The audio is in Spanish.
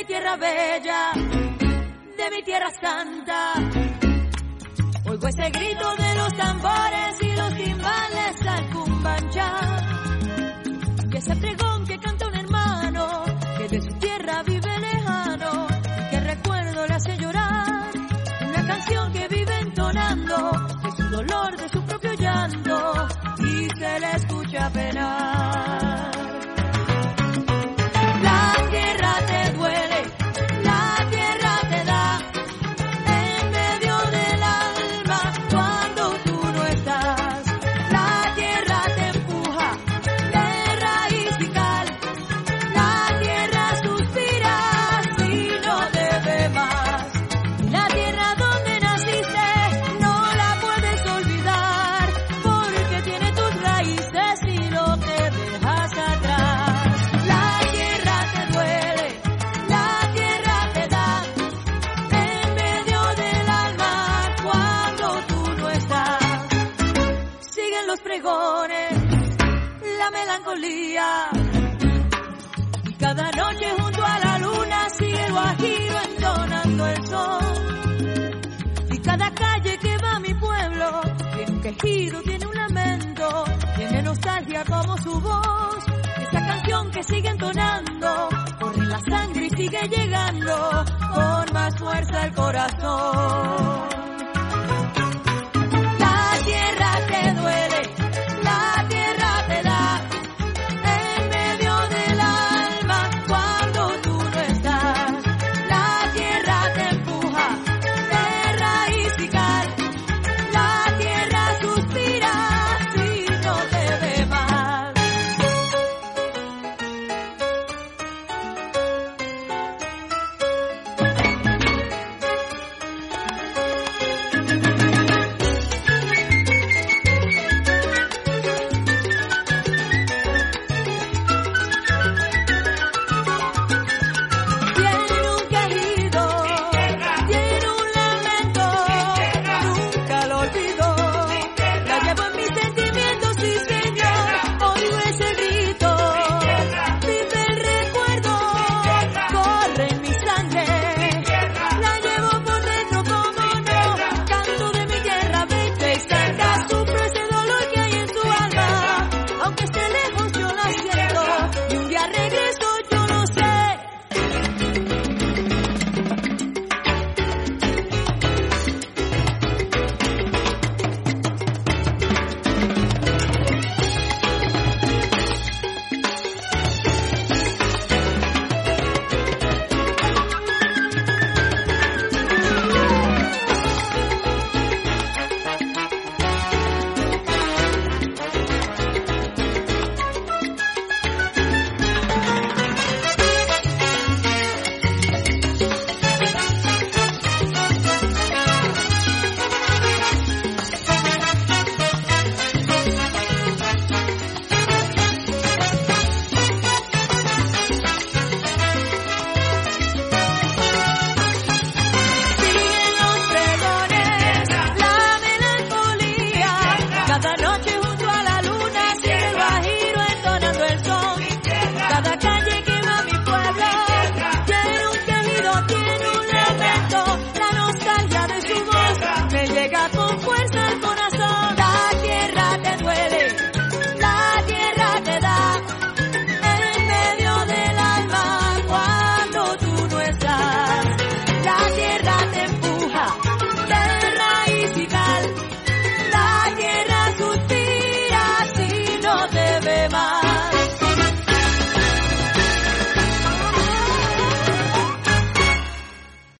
mi tierra bella, de mi tierra santa. Oigo ese grito de los tambores y los timbales al cumbanchá. Y ese pregón que canta un hermano que de su tierra vive lejano, que recuerdo le hace llorar. Una canción que vive entonando de su dolor, de su propio llanto, y se le escucha penar. La tierra te duele, la tierra te da en medio del alma cuando tú no estás. La tierra te empuja de raíz y cal, la tierra suspira si no te ve más. La tierra donde naciste no la puedes olvidar, porque tiene tus raíces y lo que dejas atrás. La tierra te duele, la tierra te da en medio del alma cuando tú no estás. Siguen los pregones, la melancolía, y cada noche junto a la luna sigue el guajiro entonando el sol. Y cada calle que va a mi pueblo tiene un quejido, tiene un lamento, tiene nostalgia como su voz. Esa canción que sigue entonando corre en la sangre y sigue llegando con más fuerza al corazón.